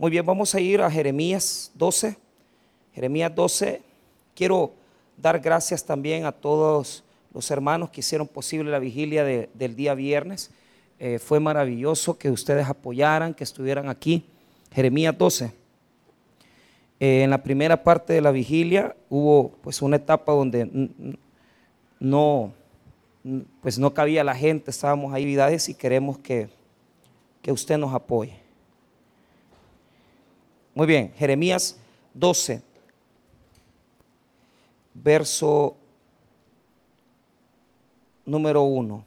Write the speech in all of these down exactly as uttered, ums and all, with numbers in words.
Muy bien, vamos a ir a Jeremías doce. Jeremías doce. Quiero dar gracias también a todos los hermanos que hicieron posible la vigilia de, del día viernes. Eh, fue maravilloso que ustedes apoyaran, que estuvieran aquí. Jeremías doce. Eh, en la primera parte de la vigilia hubo pues una etapa donde no, pues no cabía la gente, estábamos ahí vidajes y queremos que, que usted nos apoye. Muy bien, Jeremías doce, verso número uno.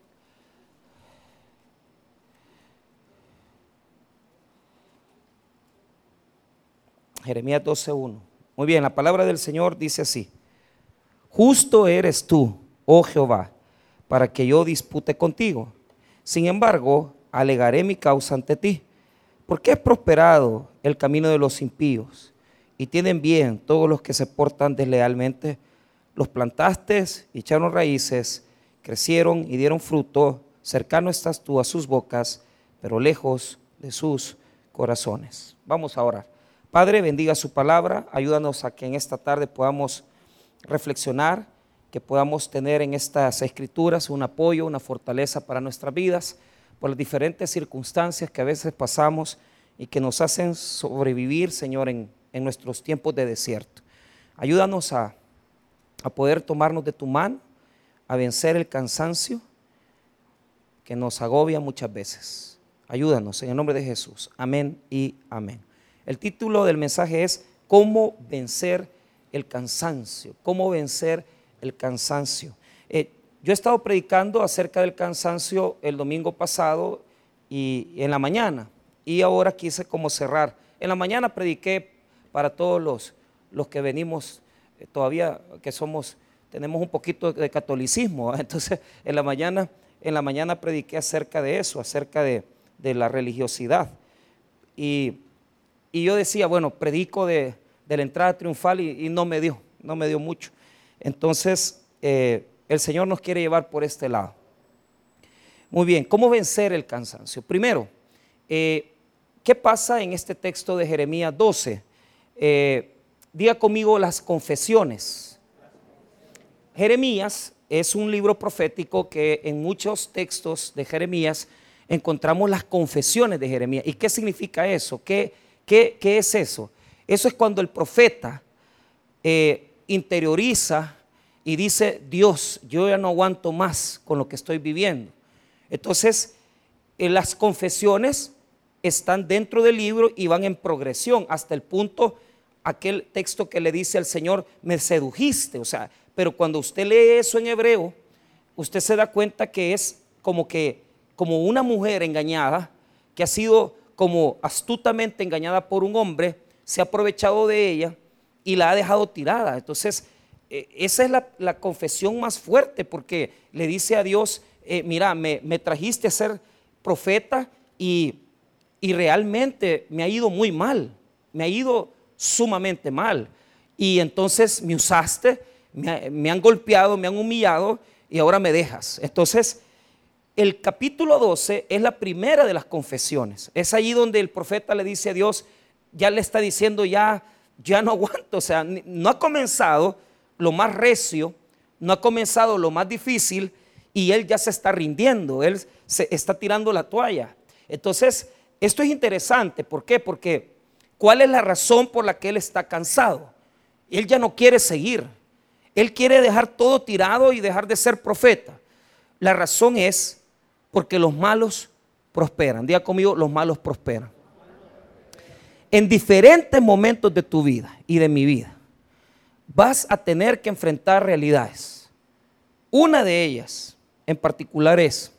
Jeremías doce, uno. Muy bien, la palabra del Señor dice así: justo eres tú, oh Jehová, para que yo dispute contigo. Sin embargo, alegaré mi causa ante ti. Porque es prosperado el camino de los impíos y tienen bien todos los que se portan deslealmente. Los plantaste y echaron raíces, crecieron y dieron fruto. Cercano estás tú a sus bocas, pero lejos de sus corazones. Vamos a orar. Padre, bendiga su palabra. Ayúdanos a que en esta tarde podamos reflexionar, que podamos tener en estas escrituras un apoyo, una fortaleza para nuestras vidas, por las diferentes circunstancias que a veces pasamos y que nos hacen sobrevivir, Señor, en, en nuestros tiempos de desierto. Ayúdanos a, a poder tomarnos de tu mano, a vencer el cansancio que nos agobia muchas veces. Ayúdanos en el nombre de Jesús. Amén y amén. El título del mensaje es ¿cómo vencer el cansancio? ¿Cómo vencer el cansancio? Eh, Yo he estado predicando acerca del cansancio el domingo pasado y en la mañana, y ahora quise como cerrar. En la mañana prediqué para todos los, los que venimos, eh, todavía que somos, tenemos un poquito de catolicismo, ¿eh? Entonces en la mañana, en la mañana prediqué acerca de eso, acerca de, de la religiosidad. Y, y yo decía, bueno, predico de, de la entrada triunfal y, y no me dio, no me dio mucho. Entonces, eh, el Señor nos quiere llevar por este lado. Muy bien, ¿cómo vencer el cansancio? Primero, eh, ¿qué pasa en este texto de Jeremías doce? Eh, diga conmigo las confesiones. Jeremías es un libro profético que en muchos textos de Jeremías encontramos las confesiones de Jeremías. ¿Y qué significa eso? ¿Qué, qué, qué es eso? Eso es cuando el profeta eh, interioriza y dice: Dios, yo ya no aguanto más con lo que estoy viviendo. Entonces, eh, las confesiones están dentro del libro y van en progresión hasta el punto, aquel texto que le dice al Señor: me sedujiste. O sea, pero cuando usted lee eso en hebreo, usted se da cuenta que es como que, como una mujer engañada, que ha sido como astutamente engañada por un hombre, se ha aprovechado de ella y la ha dejado tirada. Entonces, esa es la, la confesión más fuerte, porque le dice a Dios: eh, mira, me, me trajiste a ser profeta y, y realmente me ha ido muy mal, me ha ido sumamente mal. Y entonces me usaste, me, me han golpeado, me han humillado y ahora me dejas. Entonces, el capítulo doce es la primera de las confesiones. Es allí donde el profeta le dice a Dios, ya le está diciendo, ya, ya no aguanto. O sea, no ha comenzado lo más recio, no ha comenzado lo más difícil y él ya se está rindiendo, él se está tirando la toalla. Entonces, esto es interesante. ¿Por qué? Porque ¿cuál es la razón por la que él está cansado? Él ya no quiere seguir, él quiere dejar todo tirado y dejar de ser profeta. La razón es porque los malos prosperan. Diga conmigo, los malos prosperan. En diferentes momentos de tu vida y de mi vida vas a tener que enfrentar realidades. Una de ellas en particular es: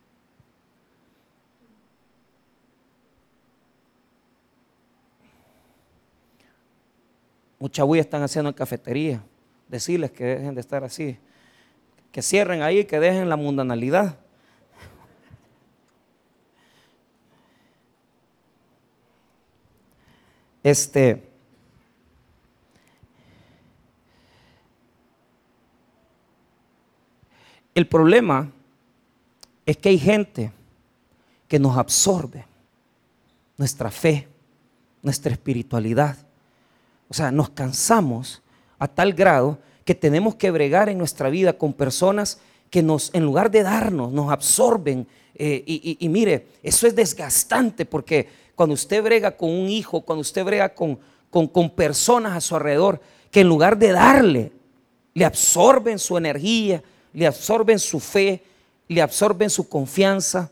mucha bulla están haciendo en cafetería. Decirles que dejen de estar así, que cierren ahí, que dejen la mundanalidad. Este El problema es que hay gente que nos absorbe nuestra fe, nuestra espiritualidad. O sea, nos cansamos a tal grado que tenemos que bregar en nuestra vida con personas que nos, en lugar de darnos, nos absorben. Eh, y, y, y mire, eso es desgastante, porque cuando usted brega con un hijo, cuando usted brega con, con, con personas a su alrededor, que en lugar de darle, le absorben su energía, le absorben su fe, le absorben su confianza.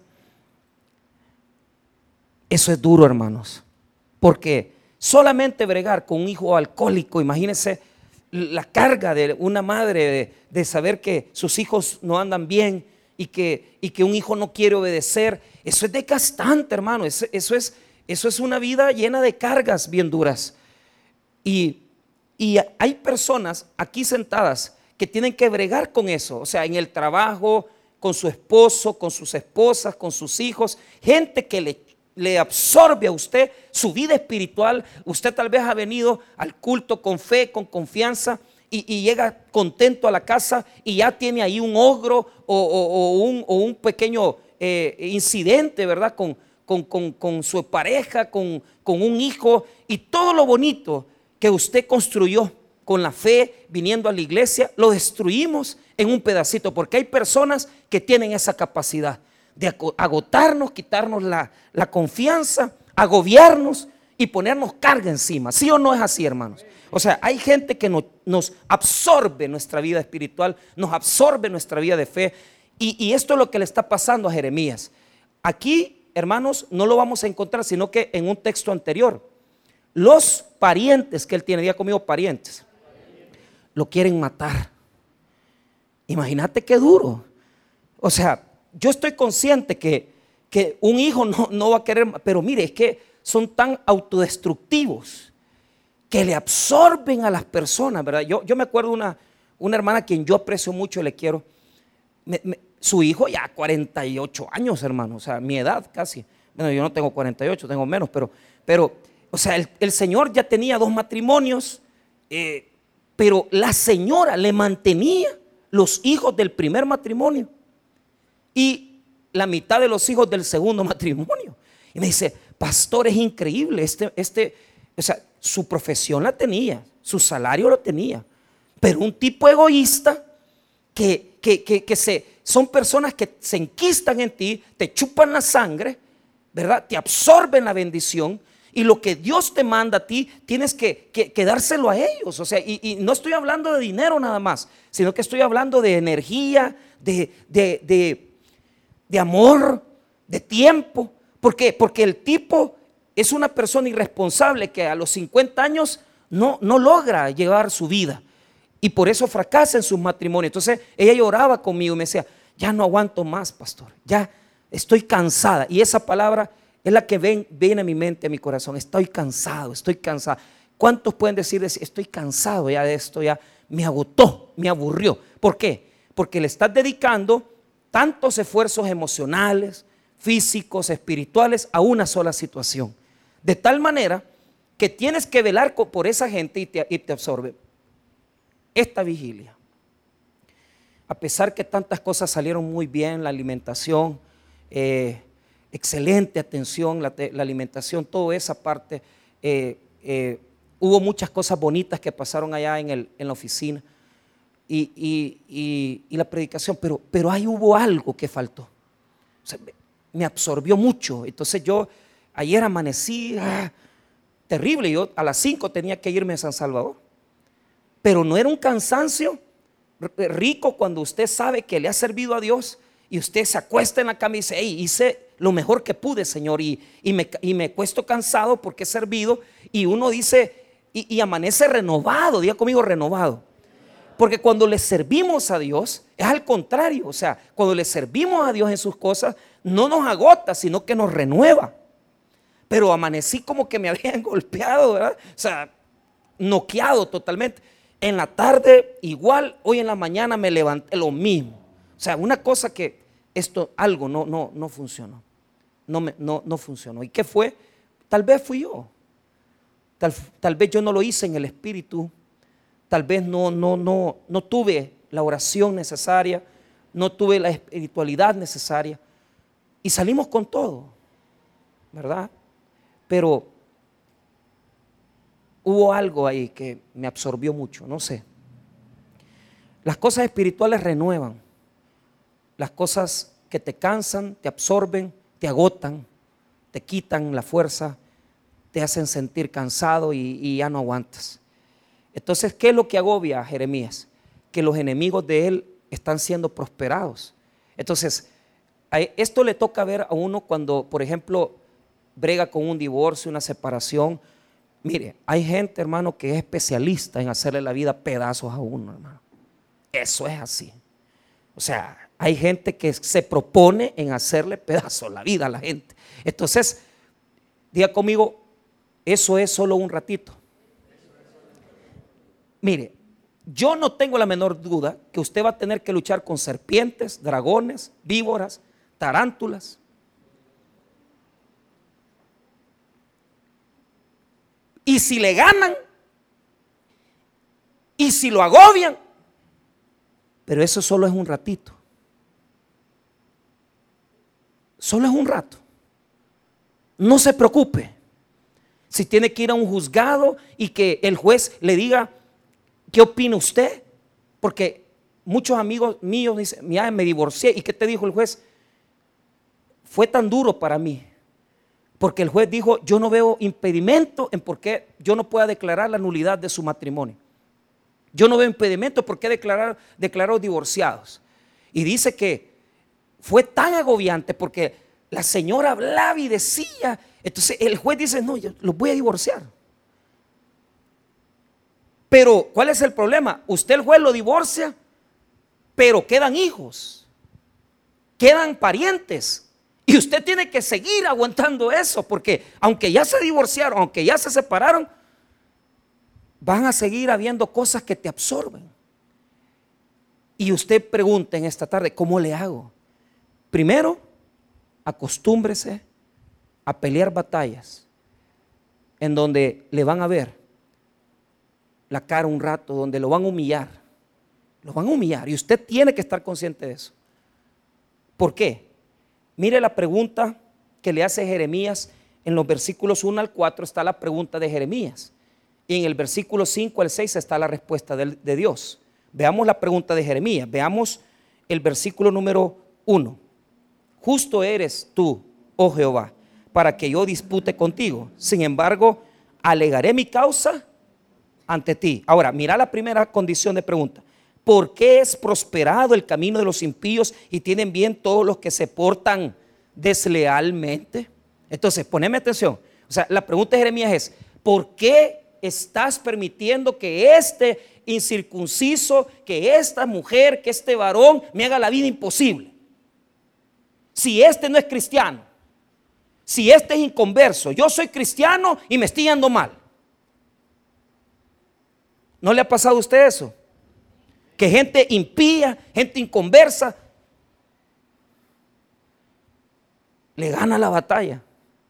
Eso es duro, hermanos, porque solamente bregar con un hijo alcohólico, imagínense la carga de una madre de, de saber que sus hijos no andan bien y que, y que un hijo no quiere obedecer. Eso es desgastante, hermano. Eso, eso, es, eso es una vida llena de cargas bien duras. Y, y hay personas aquí sentadas que tienen que bregar con eso, o sea, en el trabajo, con su esposo, con sus esposas, con sus hijos, gente que le, le absorbe a usted su vida espiritual. Usted tal vez ha venido al culto con fe, con confianza, y, y llega contento a la casa y ya tiene ahí un ogro o, o, o, un, o un pequeño eh, incidente, ¿verdad? Con, con, con, con su pareja, con, con un hijo, y todo lo bonito que usted construyó con la fe, viniendo a la iglesia, lo destruimos en un pedacito, porque hay personas que tienen esa capacidad de agotarnos, quitarnos la, la confianza, agobiarnos y ponernos carga encima. ¿Sí o no es así, hermanos? O sea, hay gente que no, nos absorbe nuestra vida espiritual, nos absorbe nuestra vida de fe, y, y esto es lo que le está pasando a Jeremías. Aquí, hermanos, no lo vamos a encontrar, sino que en un texto anterior, los parientes que él tiene, diga conmigo parientes, lo quieren matar. Imagínate qué duro. O sea, yo estoy consciente que, que un hijo no, no va a querer, pero mire, es que son tan autodestructivos que le absorben a las personas, ¿verdad? Yo, yo me acuerdo de una, una hermana a quien yo aprecio mucho y le quiero. Me, me, su hijo ya cuarenta y ocho años, hermano, o sea, mi edad casi. Bueno, yo no tengo cuarenta y ocho, tengo menos, pero, pero o sea, el, el señor ya tenía dos matrimonios, eh, pero la señora le mantenía los hijos del primer matrimonio y la mitad de los hijos del segundo matrimonio. Y me dice, pastor, es increíble, este, este, o sea, su profesión la tenía, su salario lo tenía, pero un tipo egoísta que, que, que, que se, son personas que se enquistan en ti, te chupan la sangre, ¿verdad? Te absorben la bendición. Y lo que Dios te manda a ti, tienes que, que, que dárselo a ellos. O sea, y, y no estoy hablando de dinero nada más, sino que estoy hablando de energía, de, de, de, de amor, de tiempo. ¿Por qué? Porque el tipo es una persona irresponsable que a los cincuenta años no, no logra llevar su vida. Y por eso fracasa en sus matrimonios. Entonces ella lloraba conmigo y me decía, ya no aguanto más, pastor, ya estoy cansada. Y esa palabra es la que ven, viene a mi mente, a mi corazón. Estoy cansado, estoy cansado. ¿Cuántos pueden decir, estoy cansado ya de esto, ya me agotó, me aburrió? ¿Por qué? Porque le estás dedicando tantos esfuerzos emocionales, físicos, espirituales a una sola situación. De tal manera que tienes que velar por esa gente y te, y te absorbe. Esta vigilia, a pesar que tantas cosas salieron muy bien, la alimentación, eh, excelente atención, la, la alimentación, toda esa parte, eh, eh, hubo muchas cosas bonitas que pasaron allá en, el, en la oficina y, y, y, y la predicación, pero, pero ahí hubo algo que faltó. O sea, me absorbió mucho. Entonces yo ayer amanecí ah, terrible, yo a las cinco tenía que irme a San Salvador, pero no era un cansancio rico cuando usted sabe que le ha servido a Dios y usted se acuesta en la cama y dice, hey, hice lo mejor que pude, Señor, y, y, me, y me cuesto cansado porque he servido, y uno dice, y, y amanece renovado, diga conmigo renovado, porque cuando le servimos a Dios, es al contrario, o sea, cuando le servimos a Dios en sus cosas, no nos agota, sino que nos renueva. Pero amanecí como que me habían golpeado, ¿verdad? O sea, noqueado totalmente. En la tarde igual, hoy en la mañana me levanté lo mismo. O sea, una cosa que esto, algo no, no, no funcionó. No, me, no, no funcionó. ¿Y qué fue? Tal vez fui yo. Tal, tal vez yo no lo hice en el espíritu. Tal vez no, no, no, no tuve la oración necesaria. No tuve la espiritualidad necesaria. Y salimos con todo, ¿verdad? Pero hubo algo ahí que me absorbió mucho, no sé. Las cosas espirituales renuevan. Las cosas que te cansan, te absorben, te agotan, te quitan la fuerza, te hacen sentir cansado y, y ya no aguantas. Entonces, ¿qué es lo que agobia a Jeremías? Que los enemigos de él están siendo prosperados. Entonces, a esto le toca ver a uno cuando, por ejemplo, brega con un divorcio, una separación. Mire, hay gente, hermano, que es especialista en hacerle la vida pedazos a uno, hermano. Eso es así. O sea, hay gente que se propone en hacerle pedazos la vida a la gente. Entonces, diga conmigo, eso es solo un ratito. Mire, yo no tengo la menor duda que usted va a tener que luchar con serpientes, dragones, víboras, tarántulas. Y si le ganan, y si lo agobian, pero eso solo es un ratito. Solo es un rato. No se preocupe. Si tiene que ir a un juzgado y que el juez le diga, ¿qué opina usted? Porque muchos amigos míos dicen, mira, me divorcié. ¿Y qué te dijo el juez? Fue tan duro para mí. Porque el juez dijo, yo no veo impedimento en por qué yo no pueda declarar la nulidad de su matrimonio. Yo no veo impedimento por qué declarar, declarar divorciados. Y dice que fue tan agobiante porque la señora hablaba y decía. Entonces el juez dice, no, yo los voy a divorciar. Pero ¿cuál es el problema? Usted, el juez, lo divorcia, pero quedan hijos, quedan parientes. Y usted tiene que seguir aguantando eso, porque aunque ya se divorciaron, aunque ya se separaron, van a seguir habiendo cosas que te absorben. Y usted pregunta en esta tarde, ¿cómo le hago? Primero, acostúmbrese a pelear batallas en donde le van a ver la cara un rato, donde lo van a humillar. Lo van a humillar y usted tiene que estar consciente de eso. ¿Por qué? Mire la pregunta que le hace Jeremías en los versículos uno al cuatro, está la pregunta de Jeremías. Y en el versículo cinco al seis está la respuesta de, de Dios. Veamos la pregunta de Jeremías. Veamos el versículo número uno. Justo eres tú, oh Jehová, para que yo dispute contigo. Sin embargo, alegaré mi causa ante ti. Ahora, mira la primera condición de pregunta. ¿Por qué es prosperado el camino de los impíos y tienen bien todos los que se portan deslealmente? Entonces, poneme atención. O sea, la pregunta de Jeremías es, ¿por qué estás permitiendo que este incircunciso, que esta mujer, que este varón me haga la vida imposible? Si este no es cristiano, si este es inconverso, yo soy cristiano y me estoy yendo mal. ¿No le ha pasado a usted eso? Que gente impía, gente inconversa, le gana la batalla.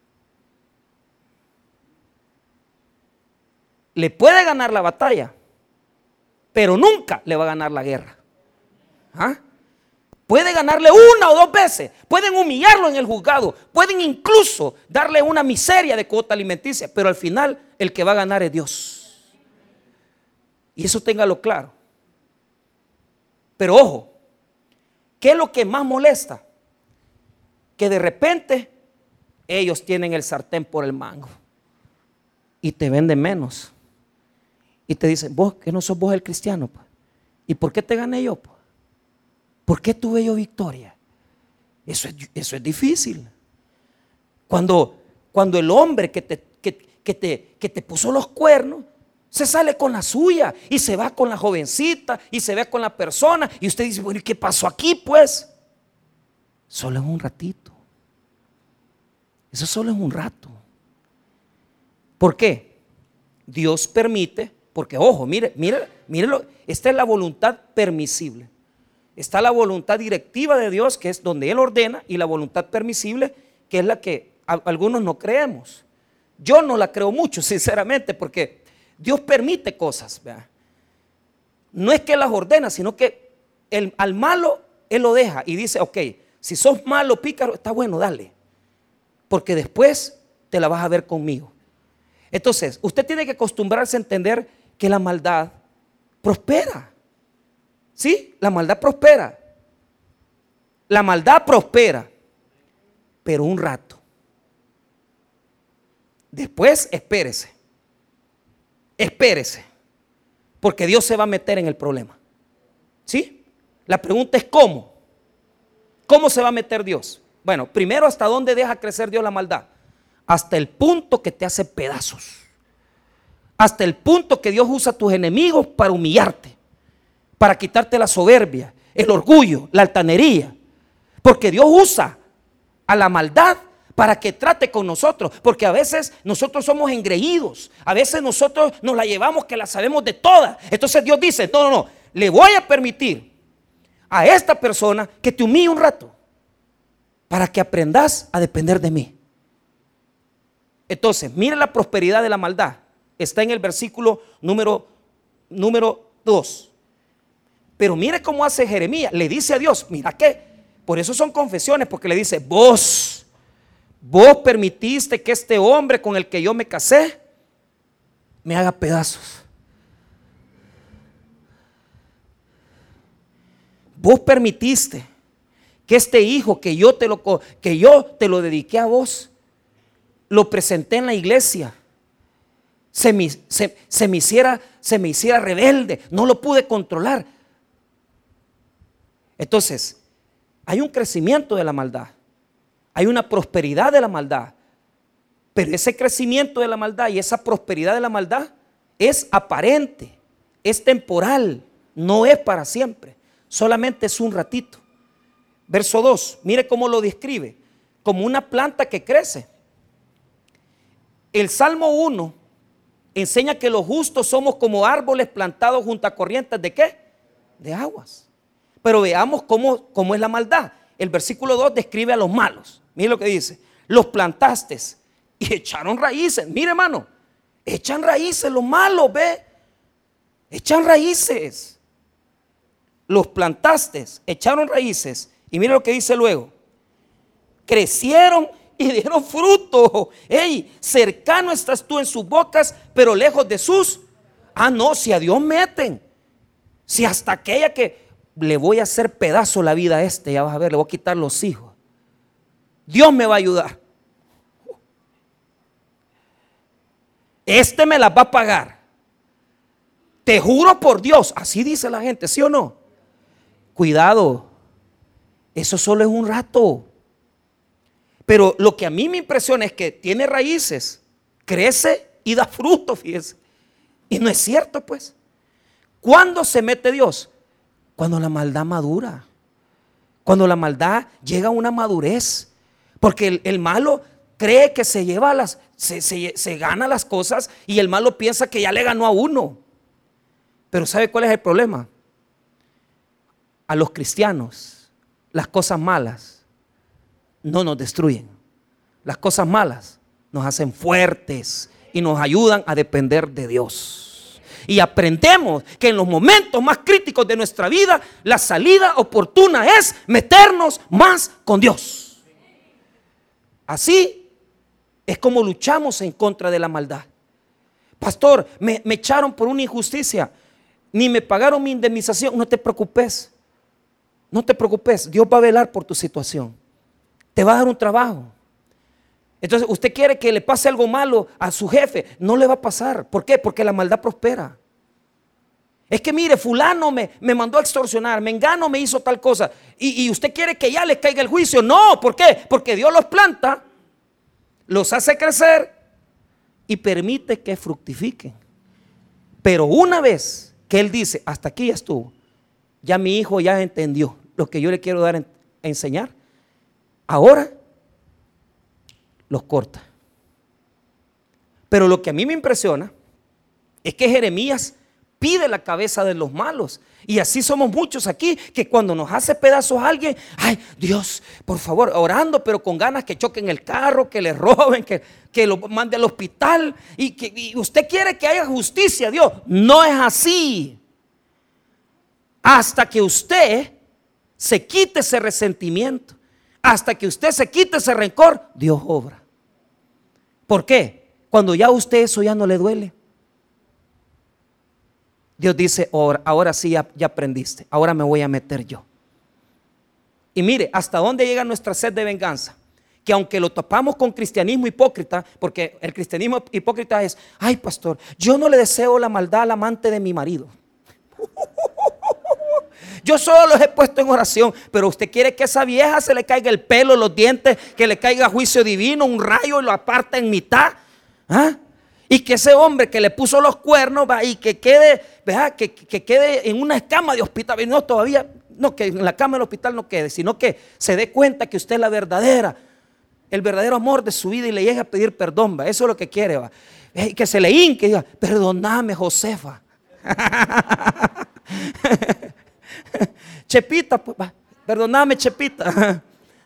Le puede ganar la batalla, pero nunca le va a ganar la guerra. ¿Ah? Puede ganarle una o dos veces, pueden humillarlo en el juzgado, pueden incluso darle una miseria de cuota alimenticia, pero al final el que va a ganar es Dios. Y eso téngalo claro. Pero ojo, ¿qué es lo que más molesta? Que de repente ellos tienen el sartén por el mango y te venden menos. Y te dicen, vos que no sos vos el cristiano, pues. ¿Y por qué te gané yo? Pues? ¿Por qué tuve yo victoria? Eso es, eso es difícil. Cuando, cuando el hombre que te, que, que, te, que te puso los cuernos se sale con la suya y se va con la jovencita y se ve con la persona y usted dice, bueno, ¿y qué pasó aquí pues? Solo es un ratito. Eso solo es un rato. ¿Por qué? Dios permite, porque ojo, mire, mire, mire, esta es la voluntad permisible. Está la voluntad directiva de Dios, que es donde Él ordena, y la voluntad permisible, que es la que a, algunos no creemos. Yo no la creo mucho, sinceramente, porque Dios permite cosas, ¿verdad? No es que las ordena, sino que el, al malo Él lo deja y dice, ok, si sos malo, pícaro, está bueno, dale, porque después te la vas a ver conmigo. Entonces, usted tiene que acostumbrarse a entender que la maldad prospera. ¿Sí? La maldad prospera. La maldad prospera, pero un rato. Después, espérese. Espérese. Porque Dios se va a meter en el problema. ¿Sí? La pregunta es ¿cómo? ¿Cómo se va a meter Dios? Bueno, primero, ¿hasta dónde deja crecer Dios la maldad? Hasta el punto que te hace pedazos. Hasta el punto que Dios usa a tus enemigos para humillarte, para quitarte la soberbia, el orgullo, la altanería. Porque Dios usa a la maldad para que trate con nosotros. Porque a veces nosotros somos engreídos. A veces nosotros nos la llevamos que la sabemos de todas. Entonces Dios dice, no, no, no, le voy a permitir a esta persona que te humille un rato para que aprendas a depender de mí. Entonces, mire la prosperidad de la maldad. Está en el versículo número número dos. Pero mire cómo hace Jeremías. Le dice a Dios, mira que, por eso son confesiones, porque le dice, vos, vos permitiste que este hombre con el que yo me casé me haga pedazos. Vos permitiste que este hijo que yo te lo, que yo te lo dediqué a vos, lo presenté en la iglesia, se me, se, se me hiciera, se me hiciera rebelde, no lo pude controlar. Entonces, hay un crecimiento de la maldad, hay una prosperidad de la maldad, pero ese crecimiento de la maldad y esa prosperidad de la maldad es aparente, es temporal, no es para siempre, solamente es un ratito. Verso dos, mire cómo lo describe, como una planta que crece. El Salmo uno enseña que los justos somos como árboles plantados junto a corrientes de ¿qué? De aguas. Pero veamos cómo, cómo es la maldad. El versículo dos describe a los malos. Mire lo que dice. Los plantaste y echaron raíces. Mire, hermano, echan raíces los malos, ve. Echan raíces. Los plantaste, echaron raíces. Y mire lo que dice luego. Crecieron y dieron fruto. Ey, cercano estás tú en sus bocas, pero lejos de sus. Ah, no, si a Dios meten. Si hasta aquella que le voy a hacer pedazo la vida a este, ya vas a ver, le voy a quitar los hijos. Dios me va a ayudar. Este me las va a pagar. Te juro por Dios. Así dice la gente, ¿sí o no? Cuidado. Eso solo es un rato. Pero lo que a mí me impresiona es que tiene raíces, crece y da fruto, fíjese. Y no es cierto, pues. ¿Cuándo se mete Dios? Cuando la maldad madura. Cuando la maldad llega a una madurez. Porque el, el malo cree que se lleva las, se, se, se gana las cosas y el malo piensa que ya le ganó a uno. Pero ¿sabe cuál es el problema? A los cristianos, las cosas malas no nos destruyen. Las cosas malas nos hacen fuertes y nos ayudan a depender de Dios. Y aprendemos que en los momentos más críticos de nuestra vida, la salida oportuna es meternos más con Dios. Así es como luchamos en contra de la maldad. Pastor, me, me echaron por una injusticia, ni me pagaron mi indemnización. No te preocupes, no te preocupes, Dios va a velar por tu situación. Te va a dar un trabajo. Entonces usted quiere que le pase algo malo a su jefe, no le va a pasar. ¿Por qué? Porque la maldad prospera. Es que mire, fulano me, me mandó a extorsionar, mengano me hizo tal cosa y, y usted quiere que ya le caiga el juicio. No, ¿por qué? Porque Dios los planta, los hace crecer y permite que fructifiquen. Pero una vez que Él dice, hasta aquí ya estuvo, ya mi hijo ya entendió lo que yo le quiero dar a enseñar, ahora los corta. Pero lo que a mí me impresiona es que Jeremías pide la cabeza de los malos. Y así somos muchos aquí, que cuando nos hace pedazos alguien, ay Dios, por favor, orando, pero con ganas que choquen el carro, que le roben, que, que lo mande al hospital. Y, que, y usted quiere que haya justicia, Dios. No es así. Hasta que usted se quite ese resentimiento, hasta que usted se quite ese rencor, Dios obra. ¿Por qué? cuando ya a usted eso ya no le duele, Dios dice, ahora, ahora sí ya, ya aprendiste, ahora me voy a meter yo. Y mire, hasta dónde llega nuestra sed de venganza, que aunque lo tapamos con cristianismo hipócrita, porque el cristianismo hipócrita es, ay pastor, yo no le deseo la maldad al amante de mi marido. Yo solo los he puesto en oración, pero usted quiere que esa vieja se le caiga el pelo, los dientes, que le caiga juicio divino, un rayo y lo aparta en mitad. ¿Ah? Y que ese hombre que le puso los cuernos va y que quede, ¿verdad? Que, que quede en una cama de hospital. No, todavía, no, que en la cama del hospital no quede, sino que se dé cuenta que usted es la verdadera, el verdadero amor de su vida y le llegue a pedir perdón. ¿Va? Eso es lo que quiere. ¿Va? Y que se le hinque y diga, perdóname, Josefa. Chepita, pues, perdóname, Chepita.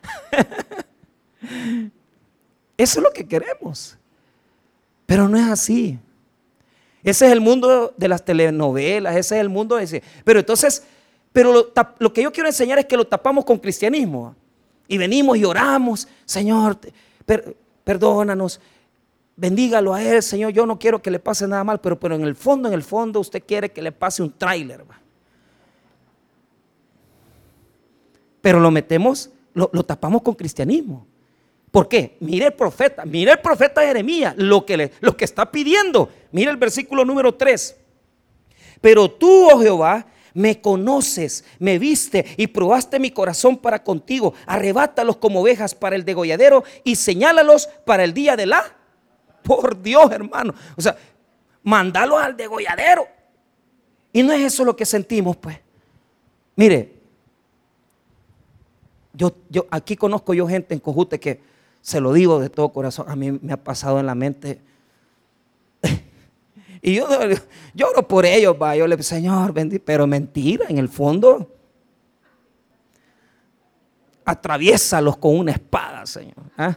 Eso es lo que queremos, pero no es así. Ese es el mundo de las telenovelas, ese es el mundo de ese. Pero entonces, pero lo, lo que yo quiero enseñar es que lo tapamos con cristianismo y venimos y oramos, Señor, per, perdónanos, bendígalo a él, Señor. Yo no quiero que le pase nada mal, pero, pero en el fondo, en el fondo, usted quiere que le pase un tráiler. Pero lo metemos, lo, lo tapamos con cristianismo. ¿Por qué? Mire el profeta, mire el profeta Jeremías, lo que, le, lo que está pidiendo. Mire el versículo número tres. Pero tú, oh Jehová, me conoces, me viste y probaste mi corazón para contigo. Arrebátalos como ovejas para el degolladero y señálalos para el día de la... Por Dios, hermano. O sea, mandalos al degolladero. Y no es eso lo que sentimos, pues. Mire. Yo, yo aquí conozco yo gente en Cojute que se lo digo de todo corazón, a mí me ha pasado en la mente y yo lloro por ellos, va, yo le digo, Señor, bendito, pero mentira, en el fondo atraviésalos con una espada, Señor. ¿Ah?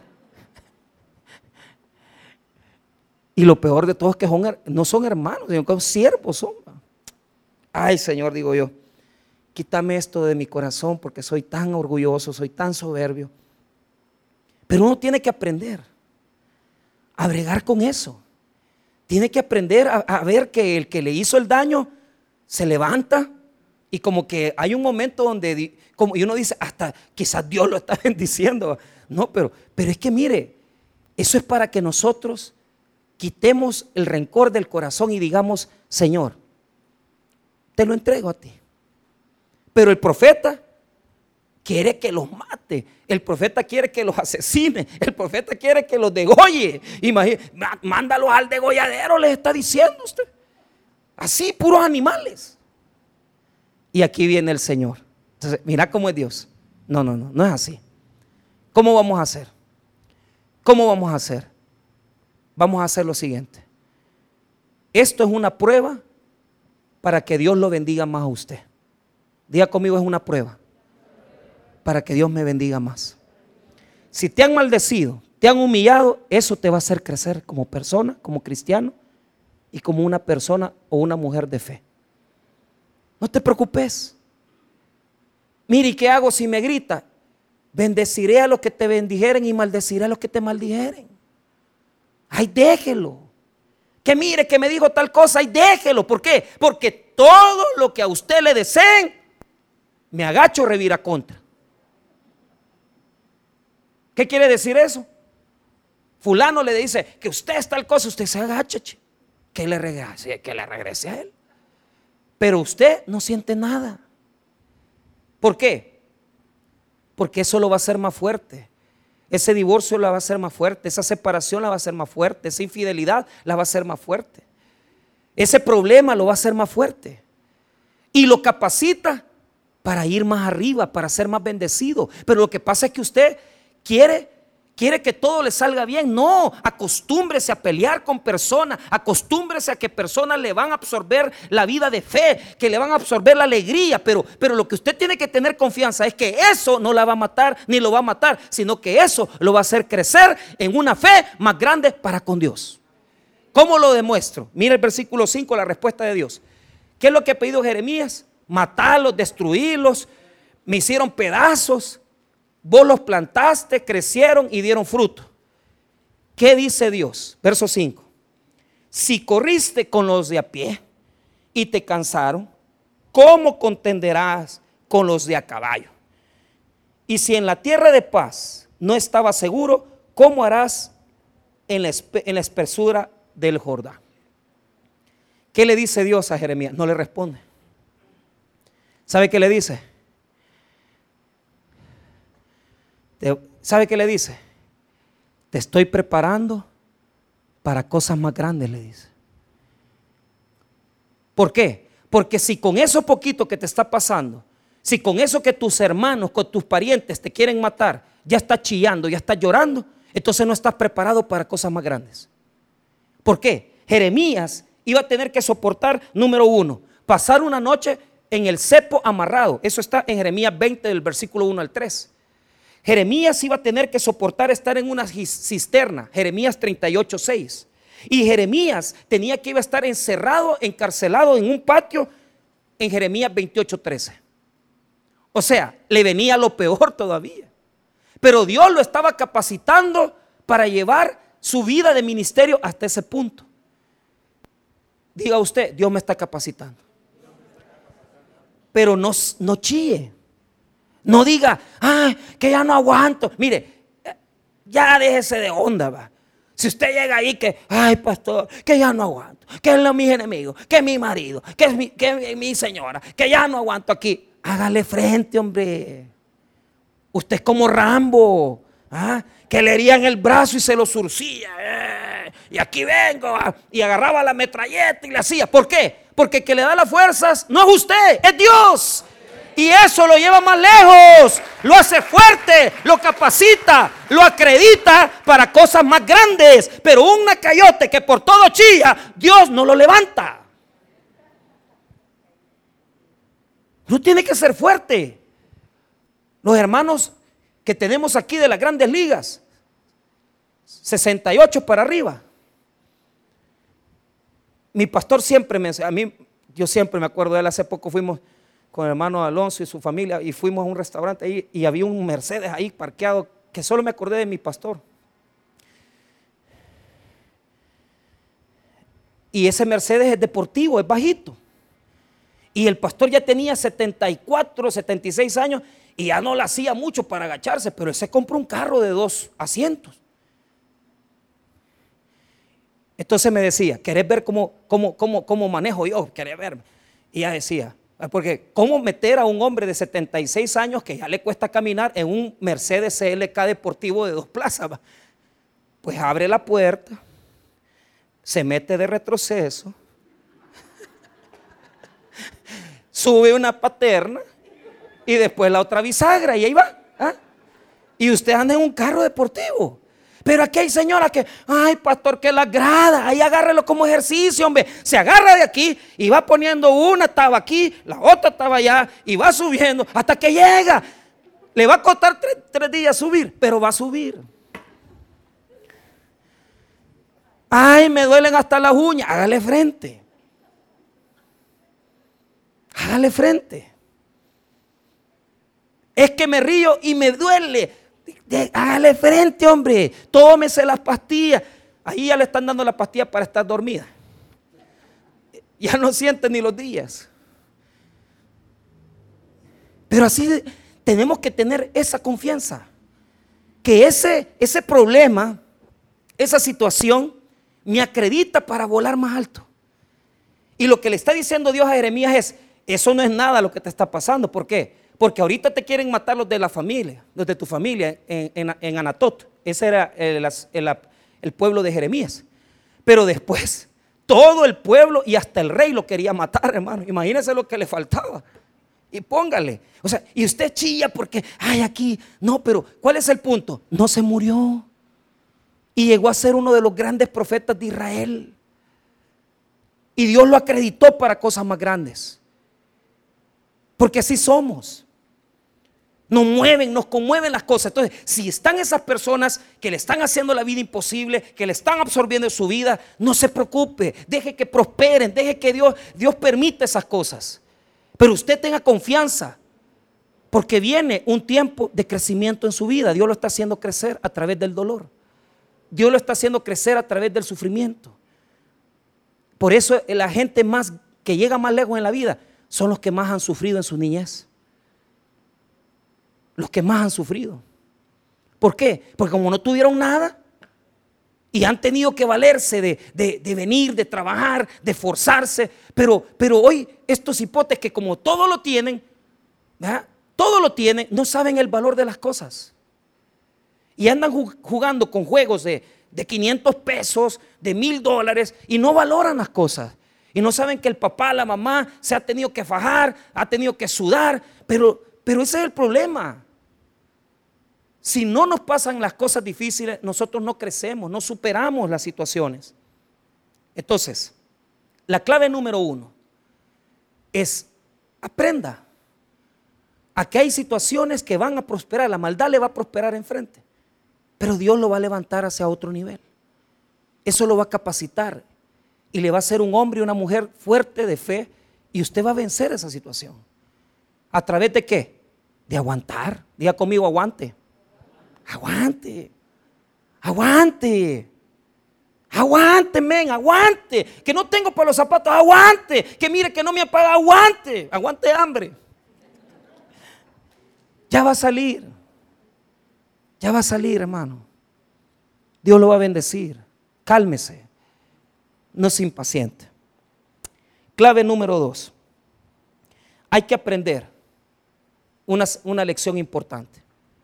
Y lo peor de todo es que son, no son hermanos, sino que son siervos son. Ay, Señor, digo yo, quítame esto de mi corazón porque soy tan orgulloso, soy tan soberbio. Pero uno tiene que aprender a bregar con eso. Tiene que aprender a, a ver que el que le hizo el daño se levanta y como que hay un momento donde, como y uno dice, hasta quizás Dios lo está bendiciendo. No, pero, pero es que mire, eso es para que nosotros quitemos el rencor del corazón y digamos, Señor, te lo entrego a ti. Pero el profeta quiere que los mate, el profeta quiere que los asesine, el profeta quiere que los degolle. Imagínate, mándalos al degolladero, les está diciendo usted. Así, puros animales. Y aquí viene el Señor. Entonces, mira cómo es Dios. No, no, no, no es así. ¿Cómo vamos a hacer? ¿Cómo vamos a hacer? Vamos a hacer lo siguiente. Esto es una prueba para que Dios lo bendiga más a usted. Diga conmigo, es una prueba para que Dios me bendiga más. Si te han maldecido, te han humillado, eso te va a hacer crecer como persona, como cristiano y como una persona o una mujer de fe. No te preocupes. Mire, ¿y qué hago si me grita? Bendeciré a los que te bendijeren y maldeciré a los que te maldijeren. Ay, déjelo. Que mire que me dijo tal cosa, ay, déjelo. ¿Por qué? Porque todo lo que a usted le deseen, me agacho, revira contra. ¿Qué quiere decir eso? Fulano le dice que usted es tal cosa, usted se agacha, che, que le regrese, que le regrese a él. Pero usted no siente nada. ¿Por qué? Porque eso lo va a hacer más fuerte. Ese divorcio la va a hacer más fuerte, esa separación la va a hacer más fuerte, esa infidelidad la va a hacer más fuerte. Ese problema lo va a hacer más fuerte. Y lo capacita para ir más arriba, para ser más bendecido. Pero lo que pasa es que usted quiere, quiere que todo le salga bien. No, acostúmbrese a pelear con personas, acostúmbrese a que personas le van a absorber la vida de fe, que le van a absorber la alegría. Pero, pero lo que usted tiene que tener confianza es que eso no la va a matar ni lo va a matar, sino que eso lo va a hacer crecer en una fe más grande para con Dios. ¿Cómo lo demuestro? Mira el versículo cinco, la respuesta de Dios. ¿Qué es lo que ha pedido Jeremías? Matarlos, destruirlos, me hicieron pedazos, vos los plantaste, crecieron y dieron fruto. ¿qué dice Dios? Verso cinco. Si corriste con los de a pie y te cansaron, ¿cómo contenderás con los de a caballo? Y si en la tierra de paz no estabas seguro, ¿cómo harás en la, en la espesura del Jordán? ¿Qué le dice Dios a Jeremías? No le responde. ¿Sabe qué le dice? ¿Sabe qué le dice? Te estoy preparando para cosas más grandes, le dice. ¿Por qué? Porque si con eso poquito que te está pasando, si con eso que tus hermanos, con tus parientes te quieren matar, ya estás chillando, ya estás llorando, entonces no estás preparado para cosas más grandes. ¿Por qué? Jeremías iba a tener que soportar, número uno, pasar una noche en el cepo amarrado. Eso está en Jeremías veinte, del versículo uno al tres. Jeremías iba a tener que soportar estar en una cisterna, Jeremías treinta y ocho, seis. Y Jeremías tenía que iba a estar encerrado, encarcelado en un patio en Jeremías veintiocho, trece. O sea, le venía lo peor todavía. Pero Dios lo estaba capacitando para llevar su vida de ministerio hasta ese punto. Diga usted, Dios me está capacitando. Pero no, no chille. No diga, ay, que ya no aguanto. Mire, ya déjese de onda, va. Si usted llega ahí que, ay, pastor, que ya no aguanto, que es mis enemigos, que es mi marido, que es mi, que es mi señora, que ya no aguanto aquí. Hágale frente, hombre. Usted es como Rambo, ¿ah? Que le herían el brazo y se lo surcía. Eh, y aquí vengo, ¿ah? Y agarraba la metralleta y le hacía. ¿Por qué? Porque el que le da las fuerzas no es usted, es Dios. Y eso lo lleva más lejos, lo hace fuerte, lo capacita, lo acredita para cosas más grandes. Pero un nacayote que por todo chilla, Dios no lo levanta. No tiene que ser fuerte. Los hermanos que tenemos aquí de las grandes ligas, sesenta y ocho para arriba. Mi pastor siempre me, a mí, yo siempre me acuerdo de él. Hace poco fuimos con el hermano Alonso y su familia y fuimos a un restaurante ahí y había un Mercedes ahí parqueado que solo me acordé de mi pastor. Y ese Mercedes es deportivo, es bajito. Y el pastor ya tenía setenta y cuatro, setenta y seis años y ya no le hacía mucho para agacharse, pero él se compró un carro de dos asientos. Entonces me decía, ¿querés ver cómo, cómo, cómo, cómo manejo yo? ¿Querés ver? Y ella decía, porque ¿cómo meter a un hombre de setenta y seis años que ya le cuesta caminar en un Mercedes C L K deportivo de dos plazas? Pues abre la puerta, se mete de retroceso, sube una paterna y después la otra bisagra y ahí va. ¿Ah? Y usted anda en un carro deportivo. Pero aquí hay señoras que, ay, pastor, que la grada, ahí agárrelo como ejercicio, hombre. Se agarra de aquí y va poniendo una, estaba aquí, la otra estaba allá y va subiendo hasta que llega. Le va a costar tres, tres días subir, pero va a subir. Ay, me duelen hasta las uñas, hágale frente. Hágale frente. Es que me río y me duele. De, hágale frente, hombre. Tómese las pastillas. Ahí ya le están dando las pastillas para estar dormida. Ya no siente ni los días. Pero así tenemos que tener esa confianza. Que ese, ese problema, esa situación, me acredita para volar más alto. Y lo que le está diciendo Dios a Jeremías es, eso no es nada lo que te está pasando. ¿Por qué? Porque ahorita te quieren matar los de la familia, los de tu familia en, en, en Anatot. Ese era el, el, el pueblo de Jeremías. Pero después, todo el pueblo y hasta el rey lo quería matar, hermano. Imagínense lo que le faltaba. Y póngale. O sea, y usted chilla porque, ay, aquí. No, pero ¿cuál es el punto? No se murió. Y llegó a ser uno de los grandes profetas de Israel. Y Dios lo acreditó para cosas más grandes. Porque así somos. Nos mueven, nos conmueven las cosas. Entonces, si están esas personas que le están haciendo la vida imposible, que le están absorbiendo su vida, no se preocupe, deje que prosperen, deje que Dios, Dios permita esas cosas. Pero usted tenga confianza, porque viene un tiempo de crecimiento en su vida. Dios lo está haciendo crecer a través del dolor. Dios lo está haciendo crecer a través del sufrimiento. Por eso la gente más que llega más lejos en la vida son los que más han sufrido en su niñez. Los que más han sufrido. ¿Por qué? Porque como no tuvieron nada y han tenido que valerse de, de, de venir, de trabajar, de esforzarse. Pero, pero hoy estos hipotes que como todo lo tienen, ¿verdad? Todo lo tienen, no saben el valor de las cosas. Y andan jugando con juegos de, de quinientos pesos, de mil dólares, y no valoran las cosas. Y no saben que el papá, la mamá se ha tenido que fajar, ha tenido que sudar. Pero, pero ese es el problema. Si no nos pasan las cosas difíciles, nosotros no crecemos, no superamos las situaciones. Entonces, la clave número uno es aprenda a que hay situaciones que van a prosperar, la maldad le va a prosperar enfrente, pero Dios lo va a levantar hacia otro nivel. Eso lo va a capacitar y le va a hacer un hombre y una mujer fuerte de fe, y usted va a vencer esa situación. ¿A través de qué? De aguantar. Diga conmigo, aguante. Aguante, aguante, aguante, men, aguante. Que no tengo para los zapatos, aguante. Que mire que no me apaga, aguante. Aguante hambre. Ya va a salir, ya va a salir, hermano. Dios lo va a bendecir. Cálmese, no se impaciente. Clave número dos. Hay que aprender una, una lección importante.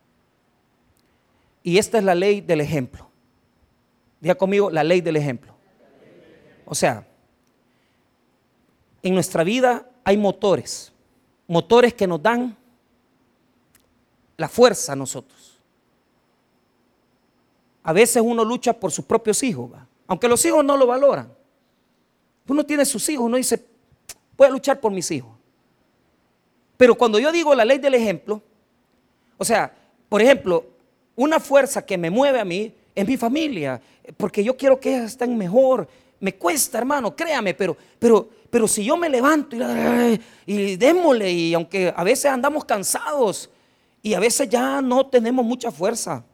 Y esta es la ley del ejemplo. Diga conmigo, la ley del ejemplo. O sea, en nuestra vida hay motores, motores que nos dan la fuerza a nosotros. A veces uno lucha por sus propios hijos, ¿va? Aunque los hijos no lo valoran. Uno tiene sus hijos, uno dice, voy a luchar por mis hijos. Pero cuando yo digo la ley del ejemplo, o sea, por ejemplo, una fuerza que me mueve a mí es mi familia, porque yo quiero que ellas estén mejor. Me cuesta, hermano, créame, pero, pero, pero si yo me levanto y, y démosle, y aunque a veces andamos cansados y a veces ya no tenemos mucha fuerza,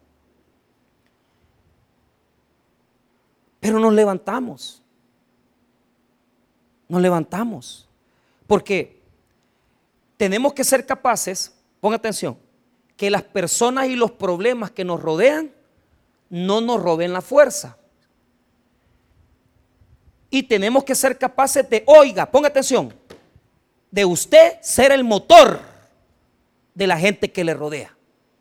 pero nos levantamos, nos levantamos, porque tenemos que ser capaces, ponga atención, que las personas y los problemas que nos rodean no nos roben la fuerza. Y tenemos que ser capaces de, oiga, ponga atención, de usted ser el motor de la gente que le rodea.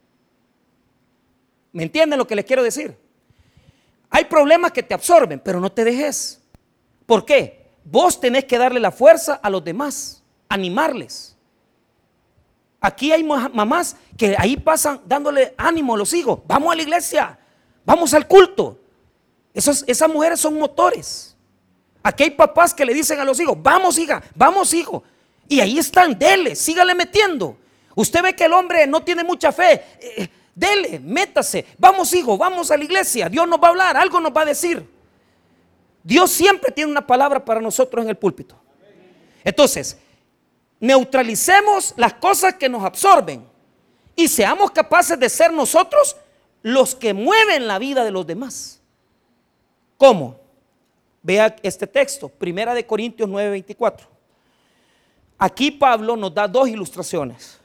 ¿Me entienden lo que les quiero decir? Hay problemas que te absorben, pero no te dejes. ¿Por qué? Vos tenés que darle la fuerza a los demás, animarles. Aquí hay mamás que ahí pasan dándole ánimo a los hijos. Vamos a la iglesia, vamos al culto. Esos, esas mujeres son motores. Aquí hay papás que le dicen a los hijos, vamos hija, vamos hijo. Y ahí están, dele, sígale metiendo. Usted ve que el hombre no tiene mucha fe, eh, dele, métase. Vamos hijo, vamos a la iglesia. Dios nos va a hablar, algo nos va a decir. Dios siempre tiene una palabra para nosotros en el púlpito. Entonces, neutralicemos las cosas que nos absorben y seamos capaces de ser nosotros los que mueven la vida de los demás. ¿Cómo? Vea este texto, Primera de Corintios nueve veinticuatro. Aquí Pablo nos da dos ilustraciones.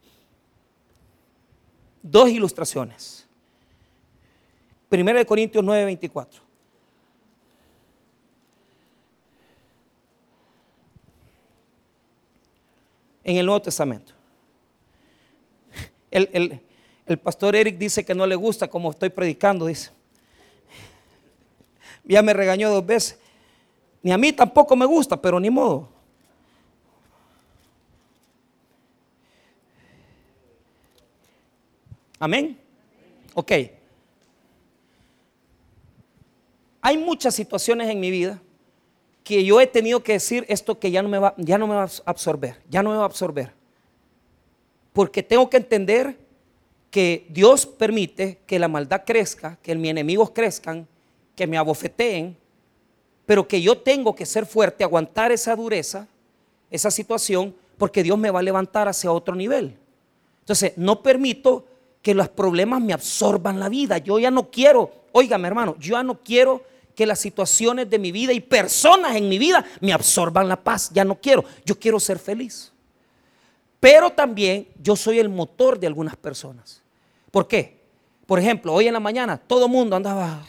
Dos ilustraciones. Primera de Corintios nueve veinticuatro. En el Nuevo Testamento. El, el, el pastor Eric dice que no le gusta como estoy predicando, dice. Ya me regañó dos veces. Ni a mí tampoco me gusta, pero ni modo. Amén. Ok. Hay muchas situaciones en mi vida que yo he tenido que decir esto que ya no me va, ya no me va a absorber, ya no me va a absorber. Porque tengo que entender que Dios permite que la maldad crezca, que mis enemigos crezcan, que me abofeteen, pero que yo tengo que ser fuerte, aguantar esa dureza, esa situación, porque Dios me va a levantar hacia otro nivel. Entonces, no permito que los problemas me absorban la vida. Yo ya no quiero, óigame hermano, yo ya no quiero que las situaciones de mi vida y personas en mi vida me absorban la paz. Ya no quiero, yo quiero ser feliz. Pero también yo soy el motor de algunas personas. ¿Por qué? Por ejemplo, hoy en la mañana todo el mundo andaba...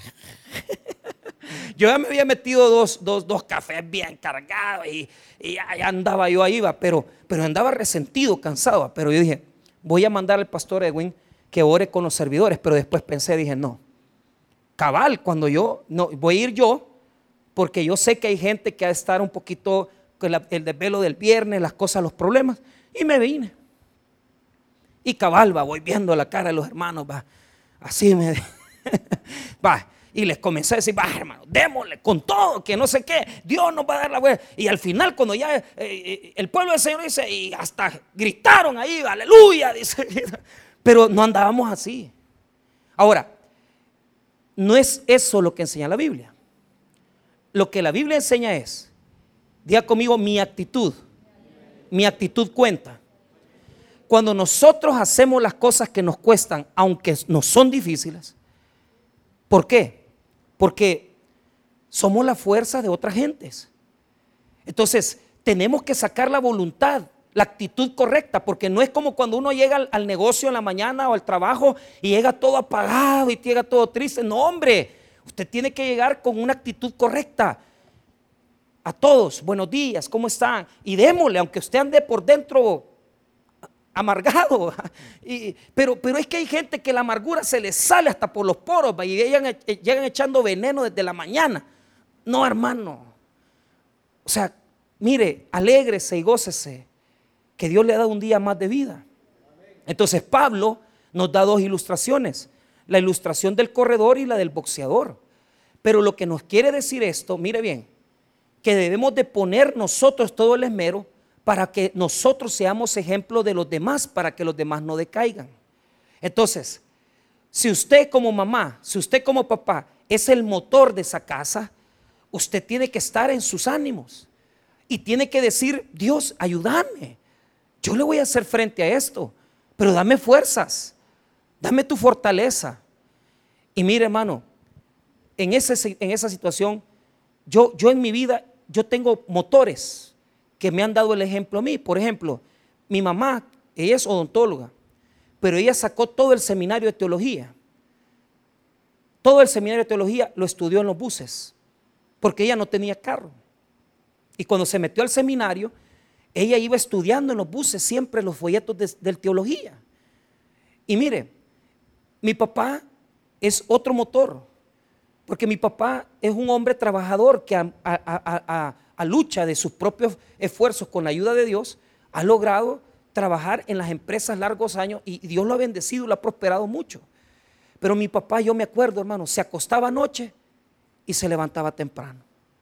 Yo ya me había metido dos, dos, dos cafés bien cargados y, y ya, ya andaba yo ahí, va, pero, pero andaba resentido, cansado. Pero yo dije, voy a mandar al pastor Edwin que ore con los servidores. Pero después pensé, dije, no, cabal, cuando yo, no, voy a ir yo, porque yo sé que hay gente que ha de estar un poquito con la, el desvelo del viernes, las cosas, los problemas. Y me vine. Y cabal, va, voy viendo la cara de los hermanos, va, así me... va. Y les comencé a decir, va hermano, démosle con todo, que no sé qué, Dios nos va a dar la buena. Y al final cuando ya eh, eh, el pueblo del Señor dice, y hasta gritaron ahí, aleluya, dice. Pero no andábamos así. Ahora, no es eso lo que enseña la Biblia. Lo que la Biblia enseña es, diga conmigo, mi actitud. Mi actitud cuenta. Cuando nosotros hacemos las cosas que nos cuestan, aunque no son difíciles, ¿por qué? Porque somos la fuerza de otras gentes. Entonces, tenemos que sacar la voluntad, la actitud correcta, porque no es como cuando uno llega al, al negocio en la mañana o al trabajo y llega todo apagado y llega todo triste. No, hombre, usted tiene que llegar con una actitud correcta. A todos, buenos días, ¿cómo están? Y démosle, aunque usted ande por dentro amargado. Y, pero, pero es que hay gente que la amargura se le sale hasta por los poros, y llegan, llegan echando veneno desde la mañana. No, hermano. O sea, mire, alégrese y gócese que Dios le ha dado un día más de vida. Entonces Pablo nos da dos ilustraciones, la ilustración del corredor y la del boxeador. Pero lo que nos quiere decir esto, mire bien, que debemos de poner nosotros todo el esmero para que nosotros seamos ejemplo de los demás, para que los demás no decaigan. Entonces, si usted como mamá, si usted como papá es el motor de esa casa, usted tiene que estar en sus ánimos y tiene que decir, Dios, ayúdame, yo le voy a hacer frente a esto, pero dame fuerzas, dame tu fortaleza. Y mire hermano, en, ese, en esa situación, yo, yo en mi vida, yo tengo motores que me han dado el ejemplo a mí. Por ejemplo, mi mamá, ella es odontóloga, pero ella sacó todo el seminario de teología. Todo el seminario de teología lo estudió en los buses, porque ella no tenía carro. Y cuando se metió al seminario, ella iba estudiando en los buses siempre los folletos de, de teología. Y mire, mi papá es otro motor, porque mi papá es un hombre trabajador que a, a, a, a, a lucha de sus propios esfuerzos con la ayuda de Dios, ha logrado trabajar en las empresas largos años y Dios lo ha bendecido y lo ha prosperado mucho. Pero mi papá, yo me acuerdo hermano, se acostaba anoche y se levantaba temprano.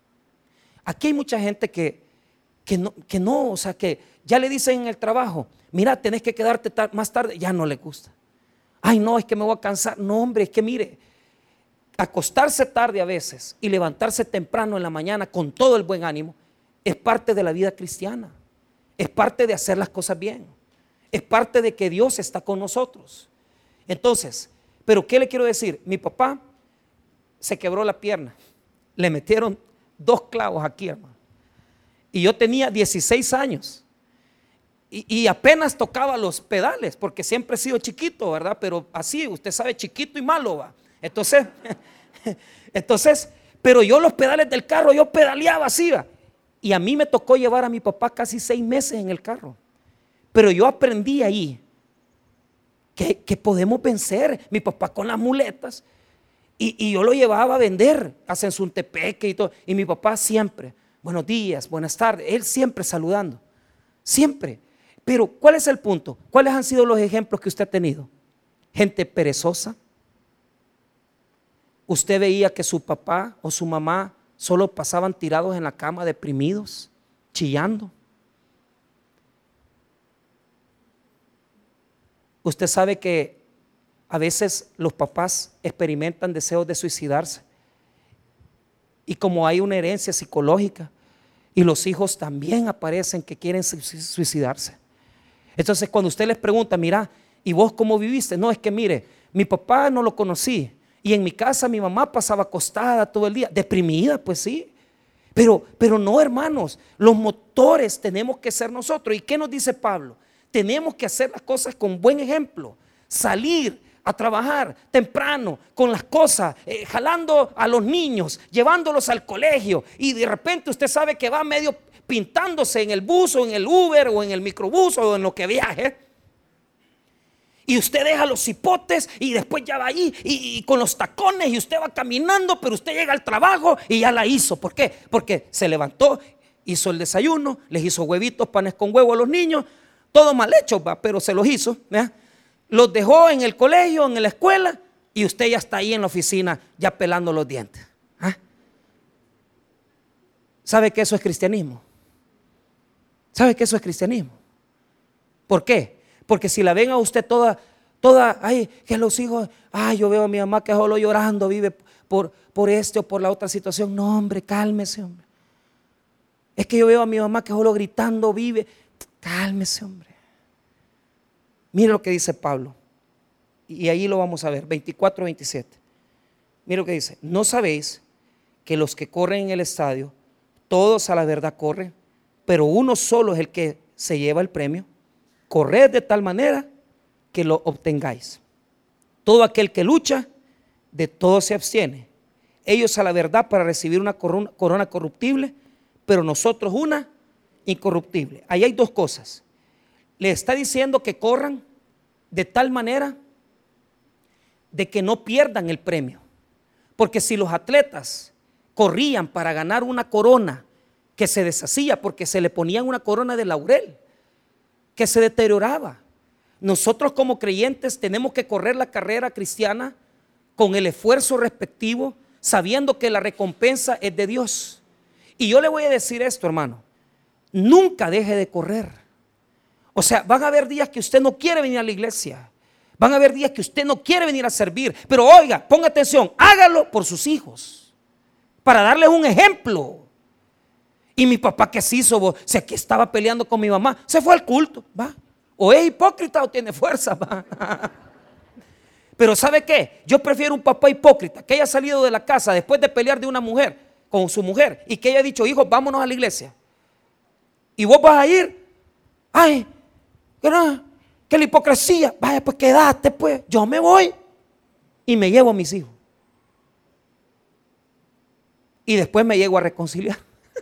Aquí hay mucha gente que, que, no, que no, o sea que ya le dicen en el trabajo, mira, tenés que quedarte tar- más tarde, ya no le gusta. Ay no, es que me voy a cansar. No hombre, es que mire, acostarse tarde a veces y levantarse temprano en la mañana con todo el buen ánimo es parte de la vida cristiana, es parte de hacer las cosas bien, es parte de que Dios está con nosotros. Entonces, pero ¿qué le quiero decir? Mi papá se quebró la pierna, le metieron dos clavos aquí, hermano, y yo tenía dieciséis años y, y apenas tocaba los pedales porque siempre he sido chiquito, ¿verdad? Pero así, usted sabe, chiquito y malo va. Entonces, entonces, pero yo los pedales del carro, yo pedaleaba así, ¿va? Y a mí me tocó llevar a mi papá casi seis meses en el carro. Pero yo aprendí ahí que, que podemos vencer. Mi papá con las muletas y, y yo lo llevaba a vender a Sensuntepeque y todo. Y mi papá siempre, buenos días, buenas tardes, él siempre saludando, siempre. Pero ¿cuál es el punto? ¿Cuáles han sido los ejemplos que usted ha tenido? Gente perezosa. Usted veía que su papá o su mamá solo pasaban tirados en la cama, deprimidos, chillando. Usted sabe que a veces los papás experimentan deseos de suicidarse. Y como hay una herencia psicológica, y los hijos también aparecen que quieren suicidarse. Entonces cuando usted les pregunta, mira, ¿Y vos cómo viviste? No, es que mire, mi papá no lo conocí y en mi casa mi mamá pasaba acostada todo el día, deprimida, pues sí. Pero, pero no, hermanos, los motores tenemos que ser nosotros. ¿Y qué nos dice Pablo? Tenemos que hacer las cosas con buen ejemplo, salir a trabajar temprano con las cosas, eh, jalando a los niños, llevándolos al colegio, y de repente usted sabe que va medio pintándose en el bus o en el Uber o en el microbús o en lo que viaje, y usted deja los cipotes y después ya va ahí y, y con los tacones, y usted va caminando, pero usted llega al trabajo y ya la hizo. ¿Por qué? Porque se levantó, hizo el desayuno, les hizo huevitos, panes con huevo a los niños, todo mal hecho, va, pero se los hizo, ¿verdad? Los dejó en el colegio, en la escuela, y usted ya está ahí en la oficina ya pelando los dientes. ¿Ah? ¿Sabe que eso es cristianismo? ¿Sabe que eso es cristianismo? ¿Por qué? Porque si la ven a usted toda, toda, ay, que los hijos, ay, yo veo a mi mamá que solo llorando vive por, por este o por la otra situación. No, hombre, cálmese, hombre. Es que yo veo a mi mamá que solo gritando vive. Cálmese, hombre. Mire lo que dice Pablo, y ahí lo vamos a ver, veinticuatro, veintisiete. Mire lo que dice: ¿no sabéis que los que corren en el estadio, todos a la verdad corren, pero uno solo es el que se lleva el premio? Corred de tal manera que lo obtengáis. Todo aquel que lucha, de todo se abstiene. Ellos a la verdad para recibir una corona, corona corruptible, pero nosotros una incorruptible. Ahí hay dos cosas. Le está diciendo que corran de tal manera de que no pierdan el premio. Porque si los atletas corrían para ganar una corona que se deshacía, porque se le ponían una corona de laurel que se deterioraba, nosotros como creyentes tenemos que correr la carrera cristiana con el esfuerzo respectivo, sabiendo que la recompensa es de Dios. Y yo le voy a decir esto, hermano: nunca deje de correr. O sea, van a haber días que usted no quiere venir a la iglesia, van a haber días que usted no quiere venir a servir, pero oiga, ponga atención, hágalo por sus hijos, para darles un ejemplo. Y mi papá, ¿qué se hizo? Si aquí estaba peleando con mi mamá, se fue al culto, va. O es hipócrita o tiene fuerza, va. Pero ¿sabe qué? Yo prefiero un papá hipócrita que haya salido de la casa después de pelear de una mujer con su mujer y que haya dicho: hijos, vámonos a la iglesia. Y vos vas a ir, ay, que no, que la hipocresía, vaya, pues quédate, pues, yo me voy y me llevo a mis hijos. Y después me llego a reconciliar.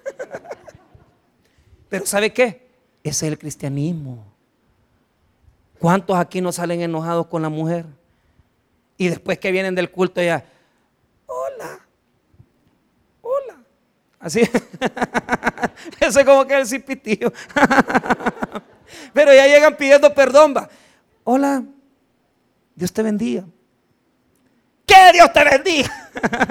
Pero ¿sabe qué? Ese es el cristianismo. ¿Cuántos aquí no salen enojados con la mujer? Y después que vienen del culto ya, hola, hola. Así. Eso es como que el cipitío. Pero ya llegan pidiendo perdón, va. Hola, Dios te bendiga. ¿Qué Dios te bendiga?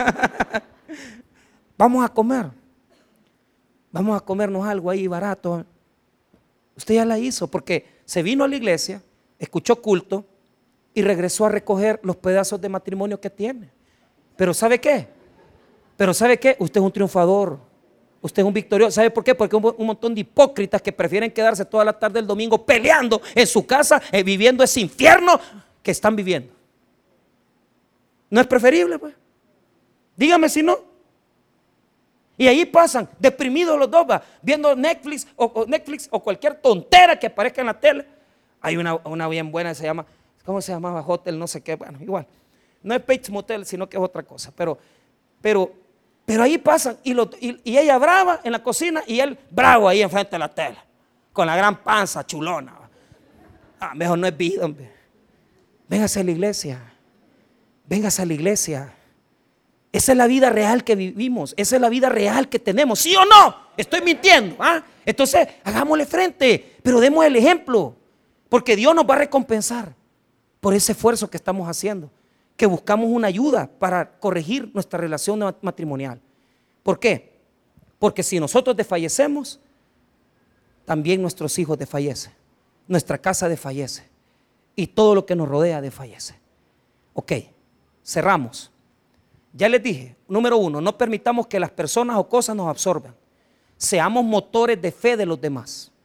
Vamos a comer. Vamos a comernos algo ahí barato. Usted ya la hizo porque se vino a la iglesia, escuchó culto y regresó a recoger los pedazos de matrimonio que tiene. Pero ¿sabe qué? Pero ¿sabe qué? Usted es un triunfador. Usted es un victorioso. ¿Sabe por qué? Porque un, un montón de hipócritas que prefieren quedarse toda la tarde del domingo peleando en su casa, eh, viviendo ese infierno que están viviendo. ¿No es preferible, pues? Dígame si no. Y ahí pasan deprimidos los dos, va, viendo Netflix o, o Netflix o cualquier tontera que aparezca en la tele. Hay una, una bien buena que se llama, ¿cómo se llamaba? Hotel, no sé qué, bueno, igual. No es Bates Motel, sino que es otra cosa. Pero, pero, pero ahí pasan y, lo, y, y ella brava en la cocina y él bravo ahí enfrente de la tele, con la gran panza chulona. Ah, mejor no es vida, hombre. Véngase a la iglesia. Véngase a la iglesia. Esa es la vida real que vivimos. Esa es la vida real que tenemos. ¿Sí o no? Estoy mintiendo. ¿Ah? Entonces, hagámosle frente, pero demos el ejemplo. Porque Dios nos va a recompensar por ese esfuerzo que estamos haciendo. Que buscamos una ayuda para corregir nuestra relación matrimonial. ¿Por qué? Porque si nosotros desfallecemos, también nuestros hijos desfallecen. Nuestra casa desfallece. Y todo lo que nos rodea desfallece. Ok, cerramos. Ya les dije, número uno, no permitamos que las personas o cosas nos absorban. Seamos motores de fe de los demás.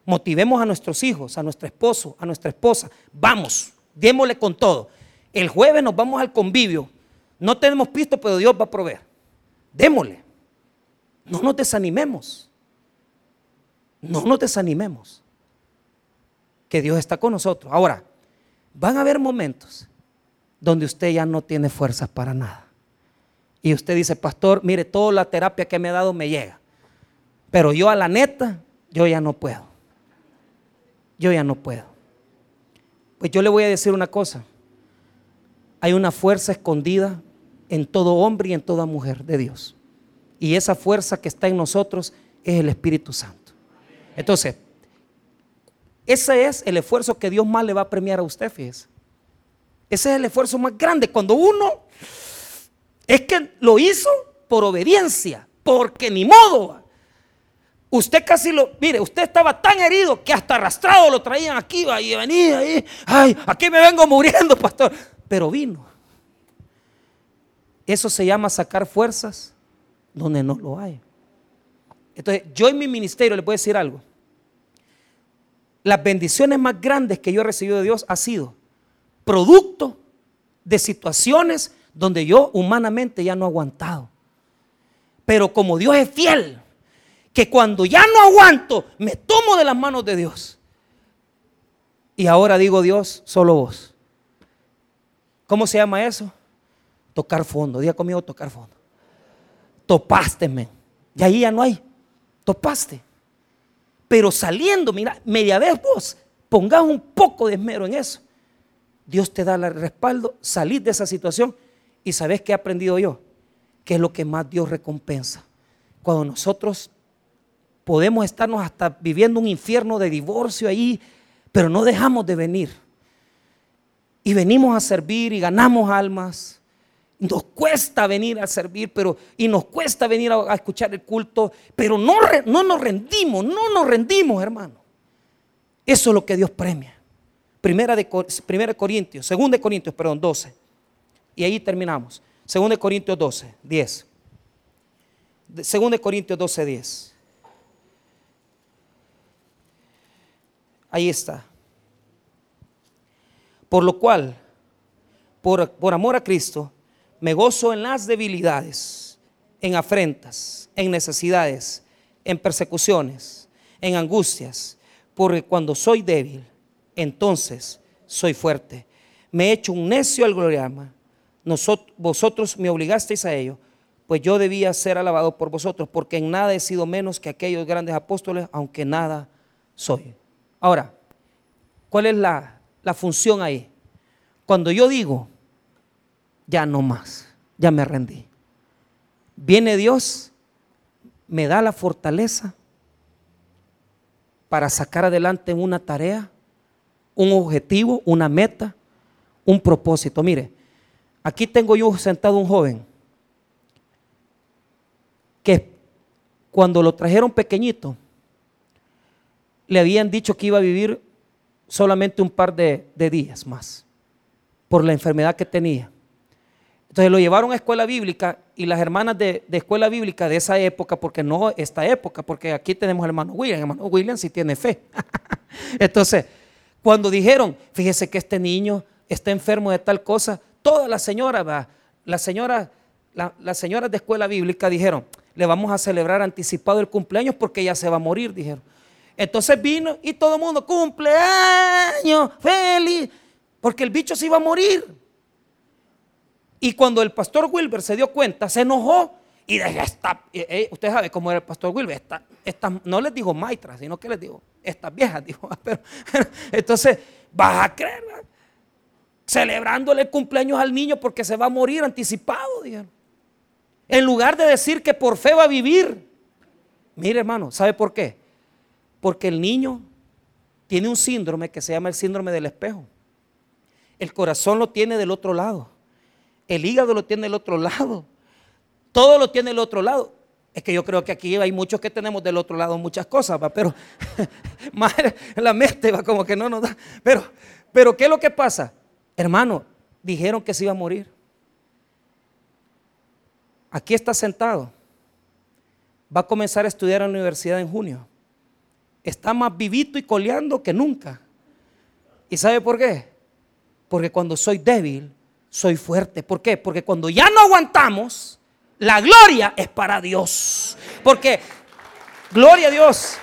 Motivemos a nuestros hijos, a nuestro esposo, a nuestra esposa. Vamos, démosle con todo. El jueves nos vamos al convivio. No tenemos pisto, pero Dios va a proveer. Démosle. No nos desanimemos. No nos desanimemos. Que Dios está con nosotros. Ahora, van a haber momentos donde usted ya no tiene fuerzas para nada. Y usted dice, pastor, mire, toda la terapia que me ha dado me llega. Pero yo a la neta, yo ya no puedo. Yo ya no puedo. Pues yo le voy a decir una cosa. Hay una fuerza escondida en todo hombre y en toda mujer de Dios. Y esa fuerza que está en nosotros es el Espíritu Santo. Entonces, ese es el esfuerzo que Dios más le va a premiar a usted, fíjese. Ese es el esfuerzo más grande. Cuando uno es que lo hizo por obediencia, porque ni modo. Usted casi lo, mire, usted estaba tan herido que hasta arrastrado lo traían aquí, va, y venía ahí, ay, aquí me vengo muriendo, pastor. Pero vino. Eso se llama sacar fuerzas donde no lo hay. Entonces, yo en mi ministerio les voy a decir algo. Las bendiciones más grandes que yo he recibido de Dios ha sido producto de situaciones donde yo humanamente ya no he aguantado. Pero como Dios es fiel, que cuando ya no aguanto, me tomo de las manos de Dios. Y ahora digo, Dios, solo vos. ¿Cómo se llama eso? Tocar fondo. Diga conmigo, tocar fondo. Topaste, men. Y ahí ya no hay. Topaste. Pero saliendo, mira, media vez vos pongas un poco de esmero en eso. Dios te da el respaldo, salís de esa situación. Y ¿sabés qué he aprendido yo? Que es lo que más Dios recompensa. Cuando nosotros podemos estarnos hasta viviendo un infierno de divorcio ahí, pero no dejamos de venir. Y venimos a servir y ganamos almas. Nos cuesta venir a servir, pero y nos cuesta venir a, a escuchar el culto, pero no, no nos rendimos, no nos rendimos, hermano. Eso es lo que Dios premia. Primera de, primera de Corintios, segunda de Corintios, perdón, doce. Y ahí terminamos. Segunda de Corintios doce, diez. Segunda de Corintios doce, diez. Ahí está. Por lo cual, por, por amor a Cristo, me gozo en las debilidades, en afrentas, en necesidades, en persecuciones, en angustias, porque cuando soy débil, entonces soy fuerte. Me he hecho un necio al gloriarme. Nosotros, vosotros me obligasteis a ello, pues yo debía ser alabado por vosotros, porque en nada he sido menos que aquellos grandes apóstoles, aunque nada soy. Ahora, ¿cuál es la, la función ahí? Cuando yo digo, ya no más, ya me rendí, viene Dios, me da la fortaleza para sacar adelante una tarea, un objetivo, una meta, un propósito. Mire, aquí tengo yo sentado un joven que cuando lo trajeron pequeñito le habían dicho que iba a vivir solamente un par de, de días más por la enfermedad que tenía. Entonces lo llevaron a escuela bíblica y las hermanas de, de escuela bíblica de esa época, porque no esta época, porque aquí tenemos al hermano William, el hermano William sí tiene fe. Entonces, cuando dijeron, fíjese que este niño está enfermo de tal cosa, todas las señoras, las señoras, la, las señoras de escuela bíblica dijeron, le vamos a celebrar anticipado el cumpleaños porque ya se va a morir, dijeron. Entonces vino y todo el mundo, cumpleaños, feliz, porque el bicho se iba a morir. Y cuando el pastor Wilber se dio cuenta, se enojó y dije, esta, eh, eh, usted sabe cómo era el pastor Wilber, esta, esta, no les dijo maitras, sino que les dijo, estas viejas, dijo, pero, entonces, vas a creer, ¿verdad? Celebrándole el cumpleaños al niño porque se va a morir anticipado, dijeron. En lugar de decir que por fe va a vivir. Mire, hermano, ¿sabe por qué? Porque el niño tiene un síndrome que se llama el síndrome del espejo. El corazón lo tiene del otro lado. El hígado lo tiene del otro lado. Todo lo tiene del otro lado. Es que yo creo que aquí hay muchos que tenemos del otro lado muchas cosas, ¿va? Pero madre, la mente va como que no nos da. Pero, pero ¿qué es lo que pasa? Hermano, dijeron que se iba a morir. Aquí está sentado. Va a comenzar a estudiar en la universidad en junio. está más vivito y coleando que nunca. ¿Y sabe por qué? Porque cuando soy débil, soy fuerte. ¿Por qué? Porque cuando ya no aguantamos, la gloria es para Dios. Porque, gloria a Dios,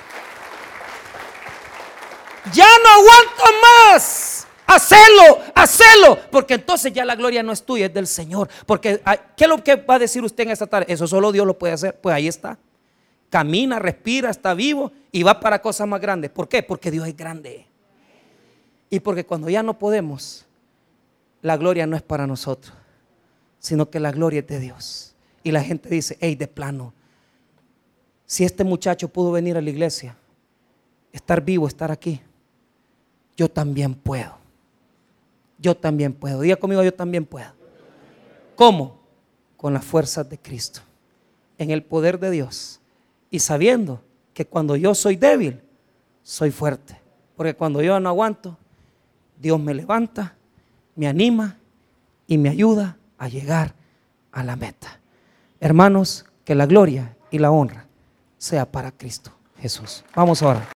ya no aguanto más. Hacelo, hacelo. Porque entonces ya la gloria no es tuya, es del Señor. Porque, ¿qué es lo que va a decir usted en esta tarde? Eso solo Dios lo puede hacer. Pues ahí está. Camina, respira, está vivo y va para cosas más grandes. ¿Por qué? Porque Dios es grande. Y porque cuando ya no podemos, la gloria no es para nosotros, sino que la gloria es de Dios. Y la gente dice, hey, de plano, si este muchacho pudo venir a la iglesia, estar vivo, estar aquí, yo también puedo. Yo también puedo. Diga conmigo, yo también puedo. ¿Cómo? Con las fuerzas de Cristo, en el poder de Dios. Y sabiendo que cuando yo soy débil, soy fuerte. Porque cuando yo no aguanto, Dios me levanta, me anima y me ayuda a llegar a la meta. Hermanos, que la gloria y la honra sea para Cristo Jesús. Vamos ahora.